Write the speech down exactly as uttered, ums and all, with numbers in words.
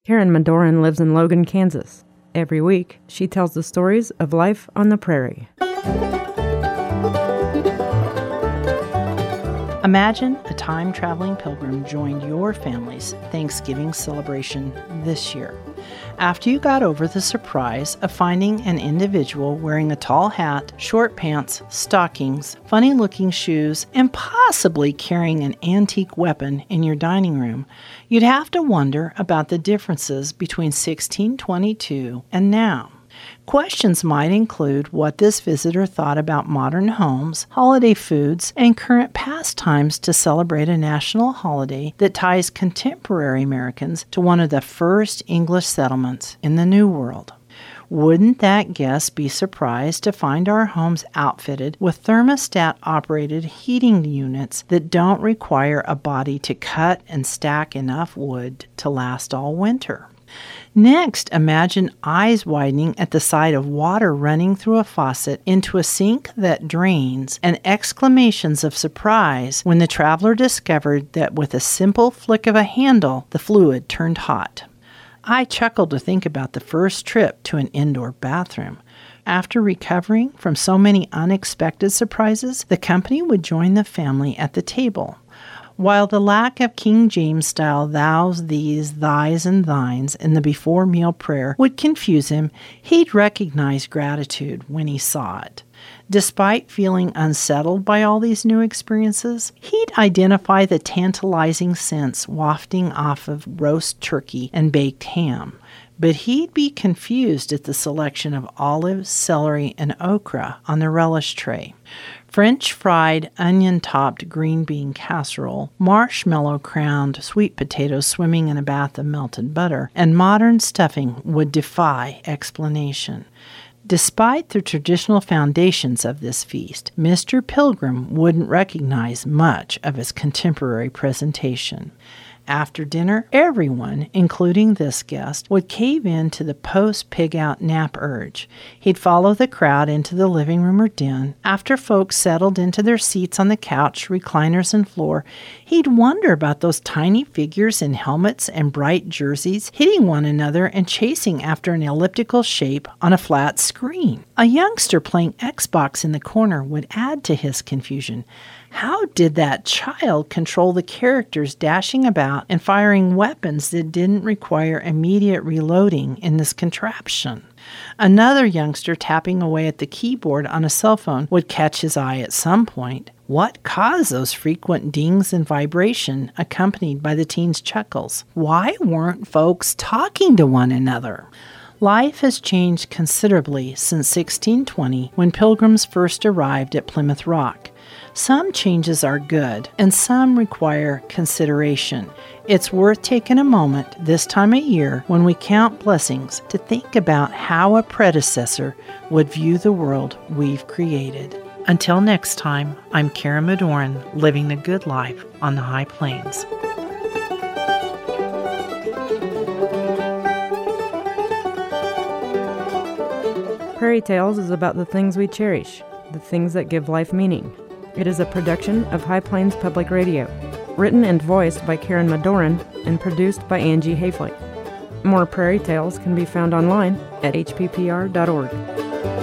Karen Madoran lives in Logan, Kansas. Every week, she tells the stories of life on the prairie. Imagine a time-traveling pilgrim joined your family's Thanksgiving celebration this year. After you got over the surprise of finding an individual wearing a tall hat, short pants, stockings, funny-looking shoes, and possibly carrying an antique weapon in your dining room, you'd have to wonder about the differences between sixteen twenty-two and now. Questions might include what this visitor thought about modern homes, holiday foods, and current pastimes to celebrate a national holiday that ties contemporary Americans to one of the first English settlements in the New World. Wouldn't that guest be surprised to find our homes outfitted with thermostat-operated heating units that don't require a body to cut and stack enough wood to last all winter? Next, imagine eyes widening at the sight of water running through a faucet into a sink that drains, and exclamations of surprise when the traveler discovered that with a simple flick of a handle, the fluid turned hot. I chuckled to think about the first trip to an indoor bathroom. After recovering from so many unexpected surprises, the company would join the family at the table. While the lack of King James-style thous, thees, thys, and thines in the before-meal prayer would confuse him, he'd recognize gratitude when he saw it. Despite feeling unsettled by all these new experiences, he'd identify the tantalizing scents wafting off of roast turkey and baked ham. But he'd be confused at the selection of olives, celery, and okra on the relish tray. French fried, onion-topped green bean casserole, marshmallow-crowned sweet potatoes swimming in a bath of melted butter, and modern stuffing would defy explanation. Despite the traditional foundations of this feast, Mister Pilgrim wouldn't recognize much of its contemporary presentation. After dinner, everyone, including this guest, would cave in to the post-pig-out nap urge. He'd follow the crowd into the living room or den. After folks settled into their seats on the couch, recliners, and floor, he'd wonder about those tiny figures in helmets and bright jerseys hitting one another and chasing after an elliptical shape on a flat screen. A youngster playing Xbox in the corner would add to his confusion. How did that child control the characters dashing about and firing weapons that didn't require immediate reloading in this contraption? Another youngster tapping away at the keyboard on a cell phone would catch his eye at some point. What caused those frequent dings and vibration accompanied by the teen's chuckles? Why weren't folks talking to one another? Life has changed considerably since sixteen twenty, when Pilgrims first arrived at Plymouth Rock. Some changes are good, and some require consideration. It's worth taking a moment this time of year when we count blessings to think about how a predecessor would view the world we've created. Until next time, I'm Karen Madoran, living the good life on the High Plains. Prairie Tales is about the things we cherish, the things that give life meaning. It is a production of High Plains Public Radio, written and voiced by Karen Madoran and produced by Angie Hayflick. More Prairie Tales can be found online at h p p r dot org.